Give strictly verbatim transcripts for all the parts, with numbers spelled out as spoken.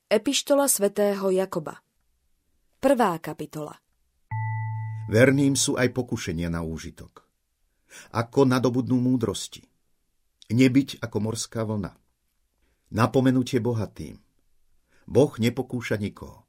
Epištola svätého Jakoba. Prvá kapitola. Verným sú aj pokušenia na úžitok. Ako nadobudnú múdrosti. Nebyť ako morská vlna. Napomenutie bohatým. Boh nepokúša nikoho.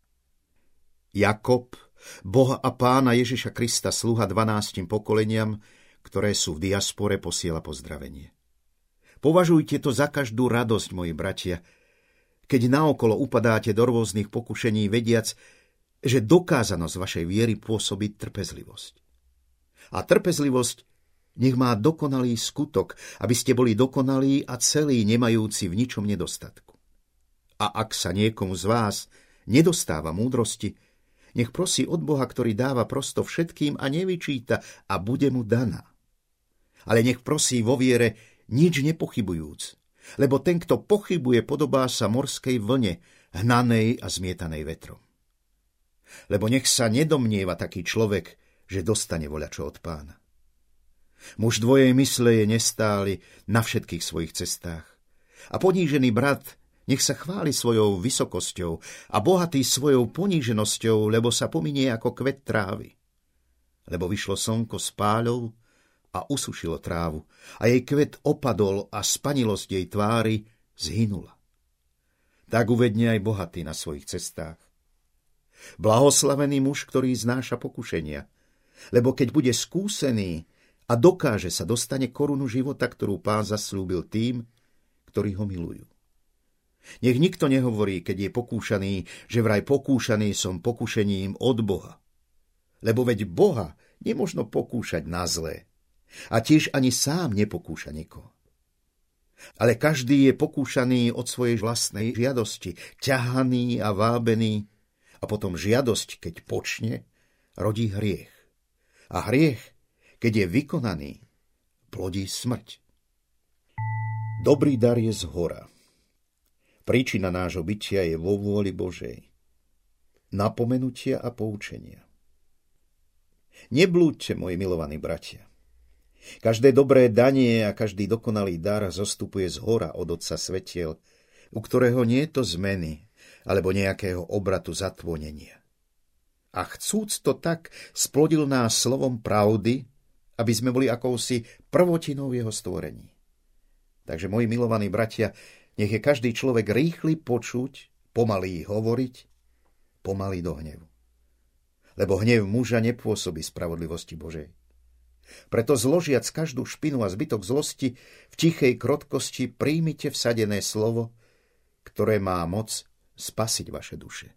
Jakob, Boha a Pána Ježiša Krista, sluha dvanástim pokoleniam, ktoré sú v diaspore, posiela pozdravenie. Považujte to za každú radosť, moji bratia, keď naokolo upadáte do rôznych pokušení, vediac, že dokázanosť vašej viery pôsobí trpezlivosť. A trpezlivosť nech má dokonalý skutok, aby ste boli dokonalí a celí, nemajúci v ničom nedostatku. A ak sa niekomu z vás nedostáva múdrosti, nech prosí od Boha, ktorý dáva prosto všetkým a nevyčíta, a bude mu daná. Ale nech prosí vo viere, nič nepochybujúc, lebo ten, kto pochybuje, podobá sa morskej vlne, hnanej a zmietanej vetrom. Lebo nech sa nedomnieva taký človek, že dostane voľačo od Pána. Muž dvojej mysle je nestály na všetkých svojich cestách. A ponížený brat nech sa chváli svojou vysokosťou a bohatý svojou poníženosťou, lebo sa pominie ako kvet trávy. Lebo vyšlo slnko s páľou a usušilo trávu, a jej kvet opadol a spanilosť jej tvári zhynula. Tak uvedne aj bohatý na svojich cestách. Blahoslavený muž, ktorý znáša pokušenia, lebo keď bude skúsený a dokáže sa, dostane korunu života, ktorú Pán zasľúbil tým, ktorí ho milujú. Nech nikto nehovorí, keď je pokúšaný, že vraj pokúšaný som pokušením od Boha. Lebo veď Boha nemožno pokúšať na zlé. A tiež ani sám nepokúša nikoho. Ale každý je pokúšaný od svojej vlastnej žiadosti, ťahaný a vábený, a potom žiadosť, keď počne, rodí hriech. A hriech, keď je vykonaný, plodí smrť. Dobrý dar je zhora. Príčina nášho bytia je vo vôli Božej. Napomenutia a poučenia. Neblúďte, moji milovaní bratia. Každé dobré danie a každý dokonalý dar zostupuje z hora od Otca svetiel, u ktorého nie je to zmeny alebo nejakého obratu zatvonenia. A chcúc to tak, splodil nás slovom pravdy, aby sme boli akousi prvotinou jeho stvorení. Takže, moji milovaní bratia, nech je každý človek rýchly počuť, pomalý hovoriť, pomalý do hnevu. Lebo hnev muža nepôsobí spravodlivosti Božej. Preto zložiac každú špinu a zbytok zlosti, v tichej krotkosti príjmite vsadené slovo, ktoré má moc spasiť vaše duše.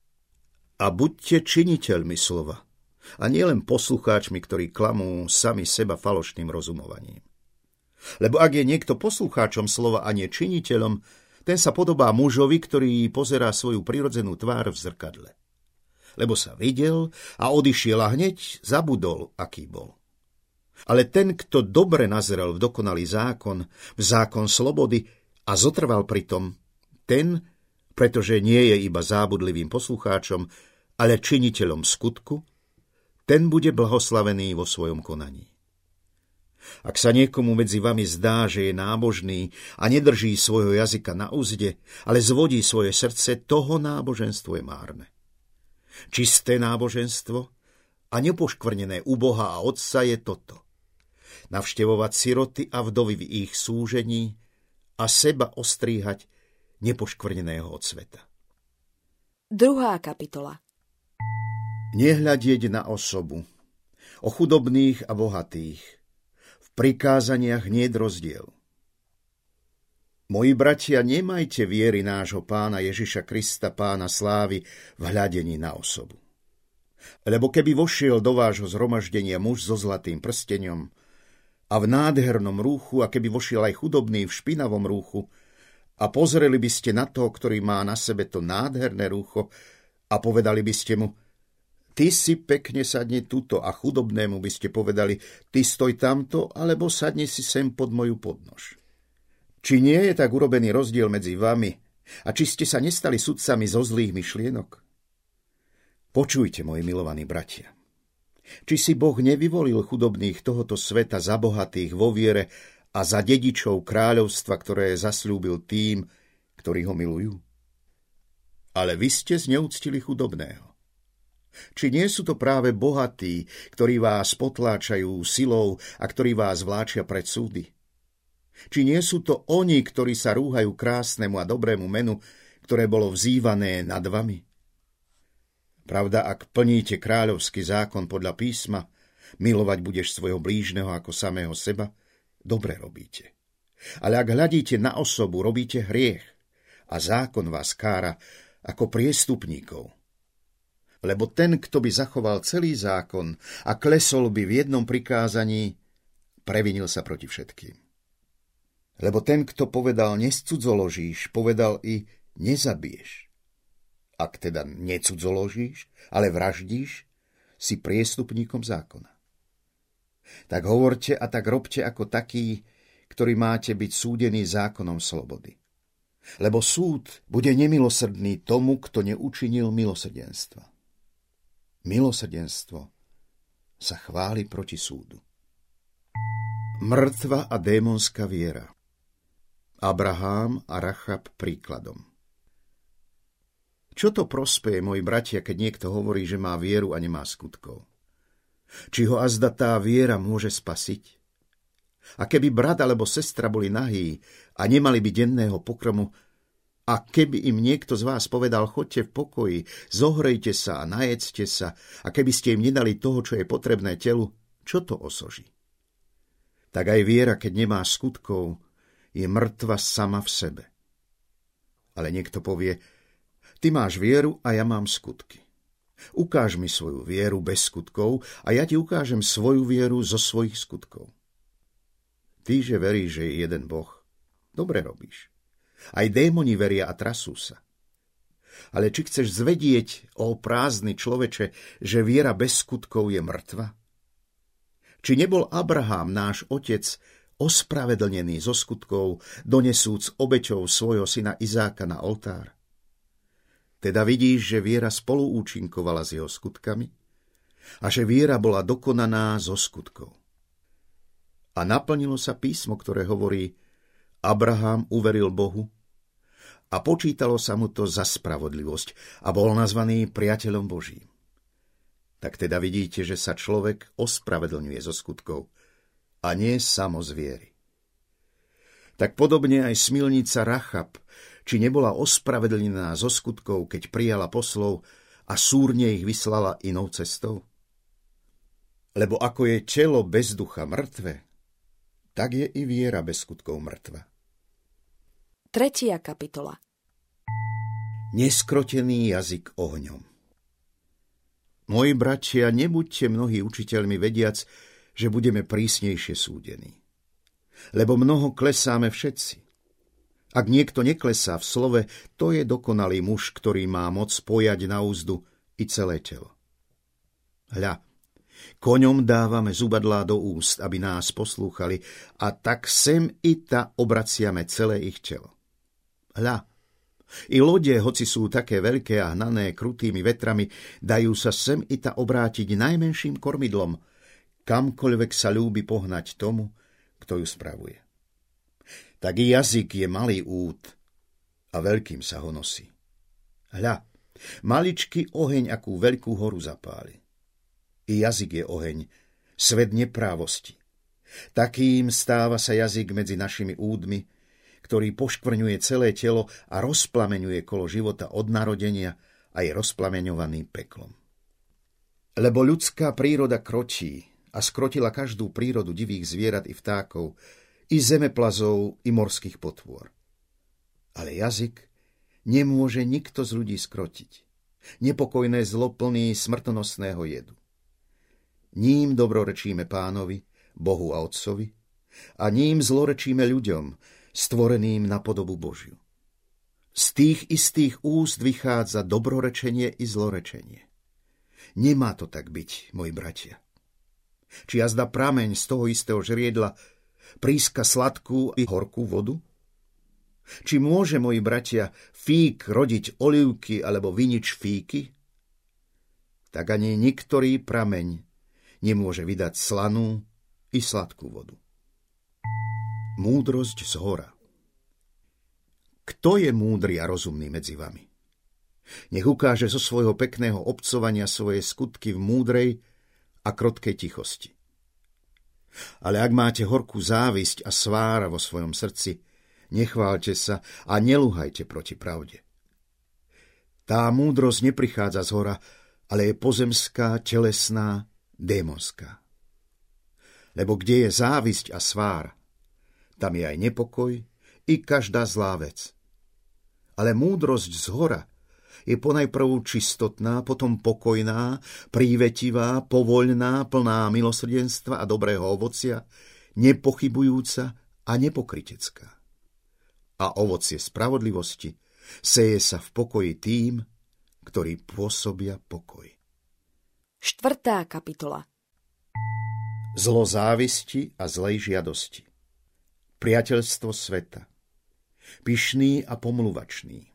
A buďte činiteľmi slova, a nielen poslucháčmi, ktorí klamú sami seba falošným rozumovaním. Lebo ak je niekto poslucháčom slova a nie činiteľom, ten sa podobá mužovi, ktorý pozerá svoju prirodzenú tvár v zrkadle. Lebo sa videl a odišiel a hneď zabudol, aký bol. Ale ten, kto dobre nazeral v dokonalý zákon, v zákon slobody a zotrval pri tom, ten, pretože nie je iba zábudlivým poslucháčom, ale činiteľom skutku, ten bude blahoslavený vo svojom konaní. Ak sa niekomu medzi vami zdá, že je nábožný a nedrží svojho jazyka na uzde, ale zvodí svoje srdce, toho náboženstvo je márne. Čisté náboženstvo a nepoškvrnené u Boha a Otca je toto: navštevovať siroty a vdovy v ich súžení a seba ostríhať nepoškvrneného od sveta. Druhá kapitola. Nehľadieť na osobu, o chudobných a bohatých. V prikázaniach niet rozdiel. Moji bratia, nemajte viery nášho Pána Ježiša Krista, Pána slávy, v hľadení na osobu. Lebo keby vošiel do vášho zhromaždenia muž so zlatým prsteňom a v nádhernom rúchu, a keby vošiel aj chudobný v špinavom rúchu, a pozreli by ste na toho, ktorý má na sebe to nádherné rúcho, a povedali by ste mu: ty si pekne sadni tuto, a chudobnému by ste povedali: ty stoj tamto, alebo sadni si sem pod moju podnož. Či nie je tak urobený rozdiel medzi vami, a či ste sa nestali sudcami zo zlých myšlienok? Počujte, moji milovaní bratia. Či si Boh nevyvolil chudobných tohoto sveta za bohatých vo viere a za dedičov kráľovstva, ktoré zasľúbil tým, ktorí ho milujú? ale vy ste zneúctili chudobného. Či nie sú to práve bohatí, ktorí vás potláčajú silou a ktorí vás vláčia pred súdy? Či nie sú to oni, ktorí sa rúhajú krásnemu a dobrému menu, ktoré bolo vzývané nad vami? Pravda, ak plníte kráľovský zákon podľa písma, milovať budeš svojho blížneho ako samého seba, dobre robíte. Ale ak hľadíte na osobu, robíte hriech a zákon vás kára ako priestupníkov. Lebo ten, kto by zachoval celý zákon a klesol by v jednom prikázaní, previnil sa proti všetkým. Lebo ten, kto povedal nescudzoložíš, povedal i nezabiješ. Ak teda necudzoložíš, ale vraždíš, si priestupníkom zákona. Tak hovorte a tak robte ako takí, ktorí máte byť súdení zákonom slobody. Lebo súd bude nemilosrdný tomu, kto neučinil milosrdenstva. Milosrdenstvo sa chváli proti súdu. Mŕtva a démonská viera. Abrahám a Rachab príkladom. Čo to prospeje, moji bratia, keď niekto hovorí, že má vieru a nemá skutkov? Či ho azda tá viera môže spasiť? A keby brat alebo sestra boli nahí a nemali by denného pokrmu, a keby im niekto z vás povedal, choďte v pokoji, zohrejte sa a najedzte sa, a keby ste im nedali toho, čo je potrebné telu, čo to osoží? Tak aj viera, keď nemá skutkov, je mŕtva sama v sebe. Ale niekto povie, ty máš vieru a ja mám skutky. Ukáž mi svoju vieru bez skutkov a ja ti ukážem svoju vieru zo svojich skutkov. Ty, že veríš, že je jeden Boh, dobre robíš. Aj démoni veria a trasú sa. Ale či chceš zvedieť, ó prázdny človeče, že viera bez skutkov je mŕtva? Či nebol Abraham, náš otec, ospravedlnený zo skutkov, donesúc obeťou svojho syna Izáka na oltár? Teda vidíš, že viera spoluúčinkovala s jeho skutkami a že viera bola dokonaná zo skutkov. A naplnilo sa písmo, ktoré hovorí, Abraham uveril Bohu a počítalo sa mu to za spravodlivosť a bol nazvaný priateľom Božím. Tak teda vidíte, že sa človek ospravedlňuje zo skutkov a nie samo z viery. Tak podobne aj smilnica Rachab, či nebola ospravedlnená zo skutkov, keď prijala poslov a súrne ich vyslala inou cestou? Lebo ako je telo bez ducha mŕtve, tak je i viera bez skutkov mŕtva. Tretia kapitola. Neskrotený jazyk ohňom. Moji bratia, nebuďte mnohí učiteľmi vediac, že budeme prísnejšie súdení. Lebo mnoho klesáme všetci. Ak niekto neklesá v slove, to je dokonalý muž, ktorý má moc pojať na úzdu i celé telo. Hľa, koňom dávame zubadlá do úst, aby nás poslúchali, a tak sem i ta obraciame celé ich telo. Hľa, i lode, hoci sú také veľké a hnané krutými vetrami, dajú sa sem i ta obrátiť najmenším kormidlom, kamkoľvek sa ľúbi pohnať tomu, kto ju spravuje. Tak i jazyk je malý út a veľkým sa ho nosí. Hľa, maličký oheň, akú veľkú horu zapáli. I jazyk je oheň, svet neprávosti. Takým stáva sa jazyk medzi našimi údmi, ktorý poškvrňuje celé telo a rozplameňuje kolo života od narodenia a je rozplameňovaný peklom. Lebo ľudská príroda kročí a skrotila každú prírodu divých zvierat i vtákov, i zemeplazov, i morských potôr. Ale jazyk nemôže nikto z ľudí skrotiť. Nepokojné zlo plný smrtonosného jedu. Ním dobrorečíme Pánovi, Bohu a Otcovi, a ním zlorečíme ľuďom, stvoreným na podobu Božiu. Z tých istých úst vychádza dobrorečenie i zlorečenie. Nemá to tak byť, moji bratia. Či jazda prameň z toho istého žriedla príska sladkú i horkú vodu? Či môže, moji bratia, fík rodiť olivky alebo vinič fíky? Tak ani niktorý prameň nemôže vydať slanú i sladkú vodu. Múdrosť z hora. Kto je múdry a rozumný medzi vami? Nech ukáže zo svojho pekného obcovania svoje skutky v múdrej a krotkej tichosti. Ale ak máte horkú závisť a svára vo svojom srdci, nechválte sa a neluhajte proti pravde. Tá múdrosť neprichádza z hora, ale je pozemská, telesná, démonská. Lebo kde je závisť a svára, tam je aj nepokoj i každá zlá vec. Ale múdrosť z hora je ponajprv čistotná, potom pokojná, prívetivá, povoľná, plná milosrdenstva a dobrého ovocia, nepochybujúca a nepokrytecká. A ovocie spravodlivosti seje sa v pokoji tým, ktorí pôsobia pokoj. Štvrtá kapitola. Zlo závisti a zlej žiadosti. Priateľstvo sveta. Pyšný a pomluvačný.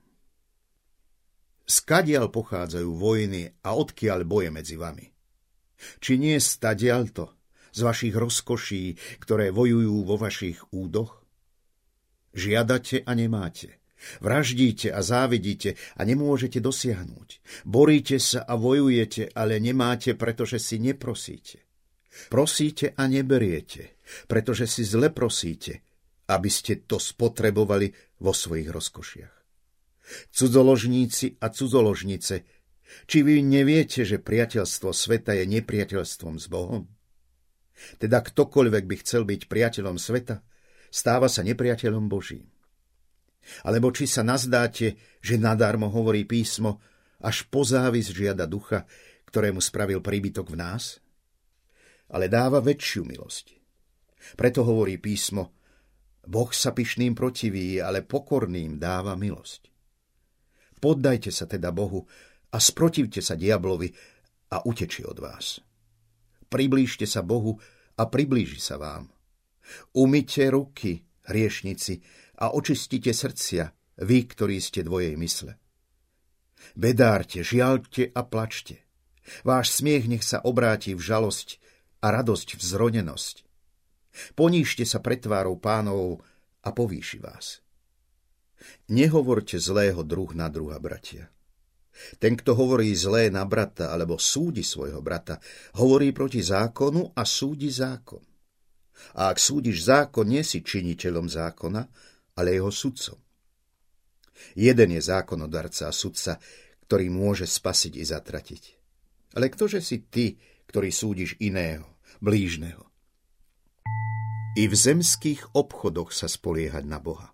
Skadiaľ pochádzajú vojny a odkiaľ boje medzi vami? Či nie stadiaľto, z vašich rozkoší, ktoré vojujú vo vašich údoch? Žiadate a nemáte. Vraždíte a závidíte a nemôžete dosiahnuť. Boríte sa a vojujete, ale nemáte, pretože si neprosíte. Prosíte a neberiete, pretože si zle prosíte, aby ste to spotrebovali vo svojich rozkošiach. Cudzoložníci a cudzoložnice, či vy neviete, že priateľstvo sveta je nepriateľstvom s Bohom? Teda ktokoľvek by chcel byť priateľom sveta, stáva sa nepriateľom Božím. Alebo či sa nazdáte, že nadarmo hovorí písmo, až po závisť žiada ducha, ktorému spravil príbytok v nás? Ale dáva väčšiu milosť. Preto hovorí písmo, Boh sa pyšným protiví, ale pokorným dáva milosť. Poddajte sa teda Bohu a sprotivte sa diablovi a utečí od vás. Priblížte sa Bohu a priblíži sa vám. Umyte ruky, hriešnici, a očistite srdcia, vy, ktorí ste dvojej mysle. Bedárte, žiaľte a plačte. Váš smiech nech sa obráti v žalosť a radosť v zronenosť. Ponížte sa pred tvárou Pánovou a povýši vás. Nehovorte zlého druh na druha, bratia. Ten, kto hovorí zlé na brata alebo súdi svojho brata, hovorí proti zákonu a súdi zákon. A ak súdiš zákon, nie si činiteľom zákona, ale jeho sudcom. Jeden je zákonodarca a sudca, ktorý môže spasiť i zatratiť. Ale ktože si ty, ktorý súdiš iného, blížneho? I v zemských obchodoch sa spoliehať na Boha.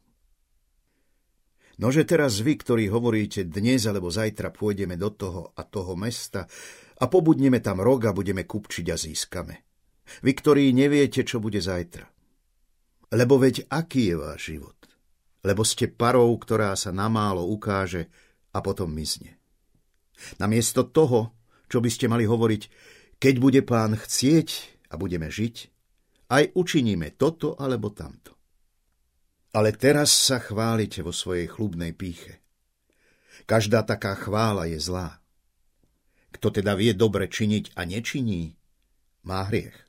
Nože teraz vy, ktorí hovoríte, dnes alebo zajtra pôjdeme do toho a toho mesta a pobudneme tam rok a budeme kupčiť a získame. Vy, ktorí neviete, čo bude zajtra. Lebo veď aký je váš život? Lebo ste parou, ktorá sa namálo ukáže a potom mizne. Namiesto toho, čo by ste mali hovoriť, keď bude Pán chcieť a budeme žiť, aj učiníme toto alebo tamto. Ale teraz sa chválite vo svojej chlubnej pýche. Každá taká chvála je zlá. Kto teda vie dobre činiť a nečiní, má hriech.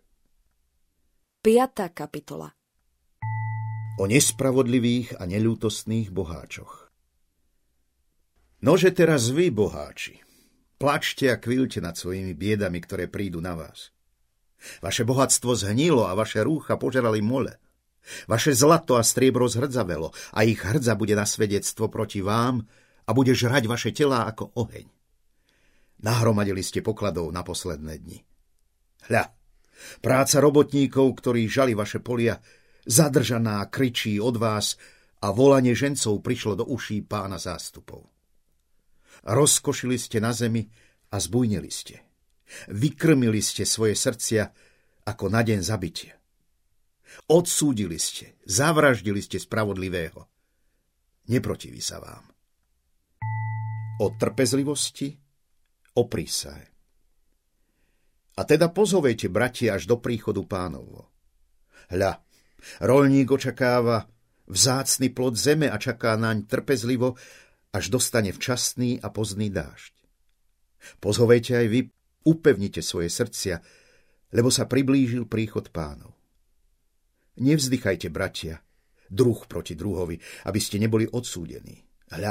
Piatá kapitola. O nespravodlivých a neľútostných boháčoch. Nože teraz vy, boháči, plačte a kvíľte nad svojimi biedami, ktoré prídu na vás. Vaše bohatstvo zhnilo a vaše rúcha požerali mole. Vaše zlato a striebro zhrdzavelo a ich hrdza bude na svedectvo proti vám a bude žrať vaše telá ako oheň. Nahromadili ste pokladov na posledné dni. Hľa, práca robotníkov, ktorí žali vaše polia, zadržaná kričí od vás a volanie žencov prišlo do uší Pána zástupov. Rozkošili ste na zemi a zbujnili ste. Vykrmili ste svoje srdcia ako na deň zabitia. Odsúdili ste, zavraždili ste spravodlivého. Neprotiví sa vám. O trpezlivosti, o prísahe. A teda pozhovejte, bratia, až do príchodu Pánovho. Hľa, roľník očakáva vzácny plod zeme a čaká naň trpezlivo, až dostane včasný a pozdný dážď. Pozhovejte aj vy, upevnite svoje srdcia, lebo sa priblížil príchod Pánov. Nevzdychajte, bratia, druh proti druhovi, aby ste neboli odsúdení. Hľa,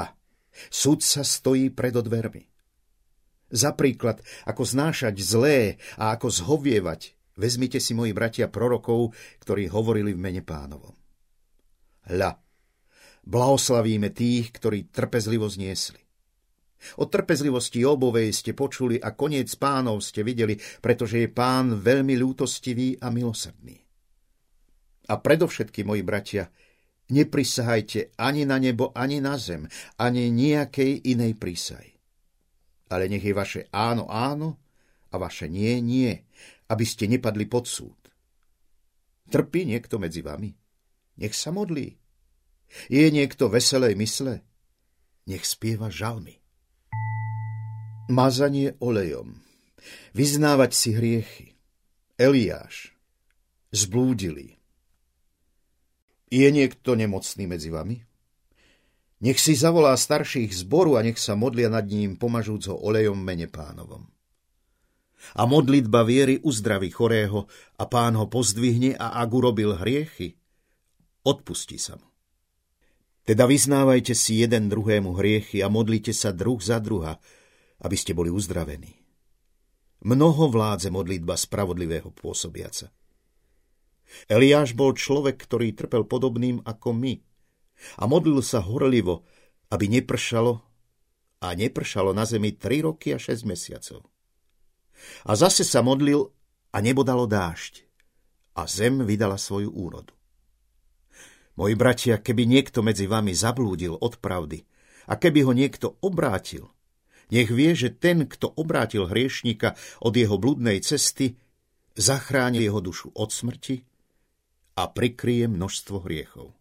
Sudca stojí pred dvermi. Za príklad, ako znášať zlé a ako zhovievať, vezmite si, moji bratia, prorokov, ktorí hovorili v mene Pánovom. Hľa, blahoslavíme tých, ktorí trpezlivo zniesli. O trpezlivosti Jobovej ste počuli a koniec Pánov ste videli, pretože je Pán veľmi ľútostivý a milosrdný. A predovšetkým, moji bratia, neprisahajte ani na nebo, ani na zem, ani nejakej inej prísahy. Ale nech je vaše áno, áno a vaše nie, nie, aby ste nepadli pod súd. Trpí niekto medzi vami? Nech sa modlí. Je niekto veselej mysle? Nech spieva žalmy. Mazanie olejom. Vyznávať si hriechy. Eliáš. Zblúdili. Je niekto nemocný medzi vami? Nech si zavolá starších zboru a nech sa modlia nad ním, pomažúc ho olejom v mene Pánovom. A modlitba viery uzdraví chorého a Pán ho pozdvihne a ak urobil hriechy, odpustí sa mu. Teda vyznávajte si jeden druhému hriechy a modlite sa druh za druha, aby ste boli uzdravení. Mnoho vládze modlitba spravodlivého pôsobiaca. Eliáš bol človek, ktorý trpel podobným ako my, a modlil sa horlivo, aby nepršalo, a nepršalo na zemi tri roky a šesť mesiacov. A zase sa modlil a nebodalo dážď, a zem vydala svoju úrodu. Moji bratia, keby niekto medzi vami zablúdil od pravdy, a keby ho niekto obrátil, nech vie, že ten, kto obrátil hriešnika od jeho bludnej cesty, zachráni jeho dušu od smrti a prikryje množstvo hriechov.